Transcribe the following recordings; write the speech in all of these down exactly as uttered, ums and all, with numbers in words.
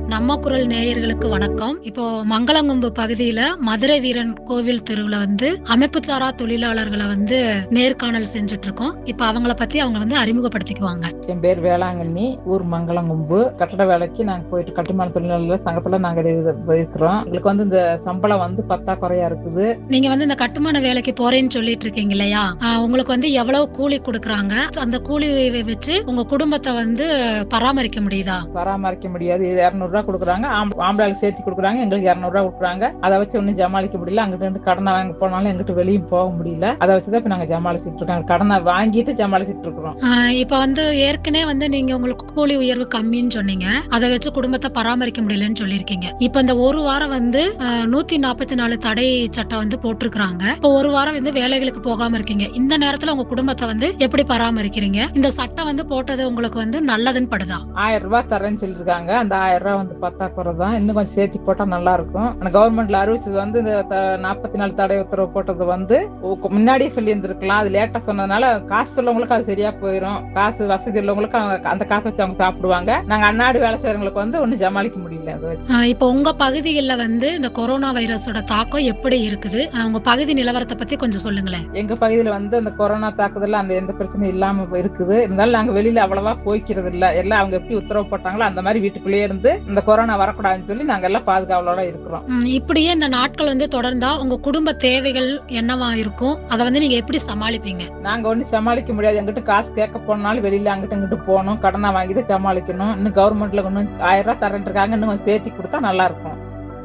நம்ம குரல் நேயர்களுக்கு வணக்கம். இப்போ மங்களங்கொம்பு பகுதியில மதுரை வீரன் கோவில் தெருவுல வந்து அமைப்பு சாரா தொழிலாளர்களை வந்து நேர்காணல் செஞ்சுட்டு இருக்கோம். இப்ப அவங்கள பத்தி அவங்க வந்து அறிமுகப்படுத்திக்குவாங்க. என் பேர் வேளாங்கண்ணி, ஊர் மங்களங்கொம்பு. கட்டட வேலைக்கு நாங்க போயிட்டு கட்டுமான தொழிலாளர் சங்கத்துல நாங்க இருக்கிறோம். எங்களுக்கு வந்து இந்த சம்பளம் வந்து பத்தாக்குறையா இருக்குது. நீங்க வந்து இந்த கட்டுமான வேலைக்கு போறேன்னு சொல்லிட்டு இருக்கீங்க இல்லையா? ஆஹ் உங்களுக்கு வந்து எவ்வளவு கூலி கொடுக்கறாங்க? அந்த கூலி வச்சு உங்க குடும்பத்தை வந்து பராமரிக்க முடியுதா? பராமரிக்க முடியாது. இருநூறு ரூபாய் கொடுக்குறாங்க, ஆம்பளைக்கு சேர்த்து கொடுக்குறாங்க, எங்களுக்கு இருநூறு ரூபாய் கொடுக்குறாங்க. அதை வச்சு ஒன்னும் ஜமாளிக்க முடியல. அங்கிட்டு இருந்து கடனை வாங்க போனாலும் எங்கிட்ட வெளியும் போக முடியல. அதை வச்சுதான் இப்ப நாங்க ஜமாளிச்சுட்டு இருக்கோம். கடனை வாங்கிட்டு ஜமாளிச்சுட்டு இருக்கிறோம். இப்ப வந்து ஏற்கனவே வந்து நீங்க உங்களுக்கு கூலி உயர்வு கம்மின்னு சொன்னீங்க, அதை வச்சு குடும்பத்தை பராமரிக்க முடியலன்னு சொல்லிருக்கீங்க. இப்ப இந்த ஒரு வாரம் வந்து நூத்தி நாற்பத்தி நாலு தடை சட்டம் வந்து போட்டிருக்காங்க. இப்ப ஒரு வாரம் வந்து வேலைகளுக்கு போகாம இருக்கீங்க. இந்த நேரத்துல உங்க குடும்பத்தை வந்து எப்படி பராமரிக்கிறீங்க? இந்த சட்டம் வந்து போட்டது உங்களுக்கு வந்து நல்லதுன்னு படுதா? ஆயிரம் ரூபாய் தரேன்னு சொல்லிருக்காங்க. அந்த ஆயிரம் ரூபாய் வந்து பத்தாக்குறை தான். இன்னும் கொஞ்சம் சேர்த்து போட்டா நல்லா இருக்கும். கவர்மெண்ட்ல அறிவிச்சது வந்து இந்த நாற்பத்தி நாலு தடை உத்தரவு போட்டது வந்து முன்னாடியே சொல்லி இருந்திருக்கலாம். அது லேட்டா சொன்னதுனால காசு உள்ளவங்களுக்கு அது சரியா போயிடும். காசு வசதி உள்ளவங்களுக்கு அந்த காசை வச்சு அவங்க சாப்பிடுவாங்க. நாங்க அன்னாடு வேலை செய்யறவங்களுக்கு வந்து ஒன்னும் ஜமாளிக்க முடியல. இப்ப உங்க பகுதிகளில் வந்து இந்த கொரோனா வைரஸோட தாக்கம் எப்படி இருக்குது? உங்க பகுதி நிலவரத்தை பத்தி கொஞ்சம் சொல்லுங்களேன். எங்க பகுதியில வந்து அந்த கொரோனா தாக்குதல் அந்த எந்த பிரச்சனையும் இல்லாம இருக்குது. இருந்தாலும் நாங்க வெளியில அவ்வளவா போய்க்கிறது இல்ல. எல்லாம் அவங்க எப்படி உத்தரவு போட்டாங்களோ அந்த மாதிரி வீட்டுக்குள்ளேயே இருந்து இந்த கொரோனா வரக்கூடாதுன்னு சொல்லி நாங்க எல்லாம் பாதுகாவலோட இருக்கிறோம். இப்படியே இந்த நாட்கள் வந்து தொடர்ந்தா உங்க குடும்ப தேவைகள் என்னவா இருக்கும்? அதை வந்து நீங்க எப்படி சமாளிப்பீங்க? நாங்க ஒண்ணு சமாளிக்க முடியாது. எங்கிட்ட காசு கேட்க போனாலும் வெளியில அங்கிட்ட இங்கிட்டு போகணும், கடனை வாங்கிட்டு சமாளிக்கணும். இன்னும் கவர்மெண்ட்ல இன்னும் ஆயிரம் ரூபாய் தரேன் இருக்காங்க, இன்னும் சேர்த்தி கொடுத்தா நல்லா இருக்கும்.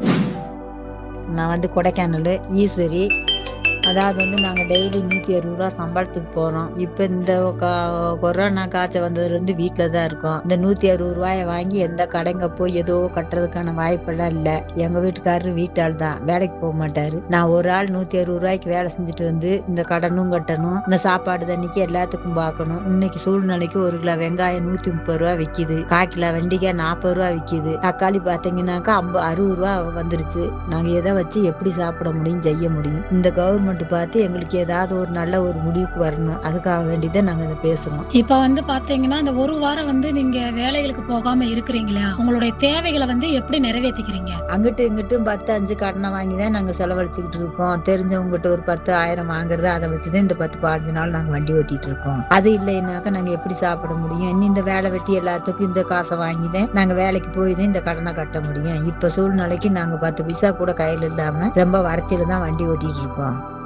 நான் வந்து கொடைக்கானல் ஈஸ்வரி. அதாவது வந்து நாங்கள் டெய்லி நூற்றி அறுபது ரூபா சம்பளத்துக்கு போகிறோம். இப்போ இந்த கொரோனா காய்ச்சல் வந்ததுலேருந்து வீட்டில் தான் இருக்கோம். இந்த நூற்றி அறுபது ரூபாயை வாங்கி எந்த கடைங்க போய் ஏதோ கட்டுறதுக்கான வாய்ப்பெல்லாம் இல்லை. எங்கள் வீட்டுக்காரரு வீட்டால் தான், வேலைக்கு போக மாட்டார். நான் ஒரு ஆள் நூற்றி அறுபது ரூபாய்க்கு வேலை செஞ்சுட்டு வந்து இந்த கடனும் கட்டணும், இந்த சாப்பாடு தண்ணிக்கு எல்லாத்துக்கும் பார்க்கணும். இன்னைக்கு சூழ்நிலைக்கு ஒரு கிலோ வெங்காயம் நூற்றி முப்பது ரூபா விற்கிது, கால் கிலோ வெண்டிக்காய் நாற்பது ரூபா விற்கிது, தக்காளி பார்த்தீங்கன்னாக்கா ஐம்பது அறுபது ரூபா வந்துருச்சு. நாங்கள் எதை வச்சு எப்படி சாப்பிட முடியும், செய்ய முடியும்? இந்த கவர்மெண்ட் பார்த்து எங்களுக்கு ஏதாவது ஒரு நல்ல ஒரு முடிவுக்கு வரணும். அதுக்காக வேண்டிதான் நாங்க இதை பேசுறோம். இப்ப வந்து பாத்தீங்கன்னா இந்த ஒரு வாரம் வந்து நீங்க வேலைகளுக்கு போகாம இருக்கிறீங்களா? உங்களுடைய தேவைகளை வந்து எப்படி நிறைவேற்றிக்கிறீங்க? அங்கிட்டு இங்கிட்டும் பத்து அஞ்சு கடனை வாங்கிதான் நாங்க செலவழிச்சுக்கிட்டு இருக்கோம். தெரிஞ்சவங்ககிட்ட ஒரு பத்து ஆயிரம் வாங்குறது, அதை வச்சுதான் இந்த பத்து பதினஞ்சு நாள் நாங்க வண்டி ஓட்டிட்டு இருக்கோம். அது இல்லைன்னாக்கா நாங்க எப்படி சாப்பிட முடியும்? இன்னும் இந்த வேலை வெட்டி எல்லாத்துக்கும் இந்த காசை வாங்கிதான் நாங்க வேலைக்கு போய் தான் இந்த கடனை கட்ட முடியும். இப்ப சூழ்நிலைக்கு நாங்க பத்து பைசா கூட கையில இல்லாம ரொம்ப வறட்சியில தான் வண்டி ஓட்டிட்டு இருக்கோம்.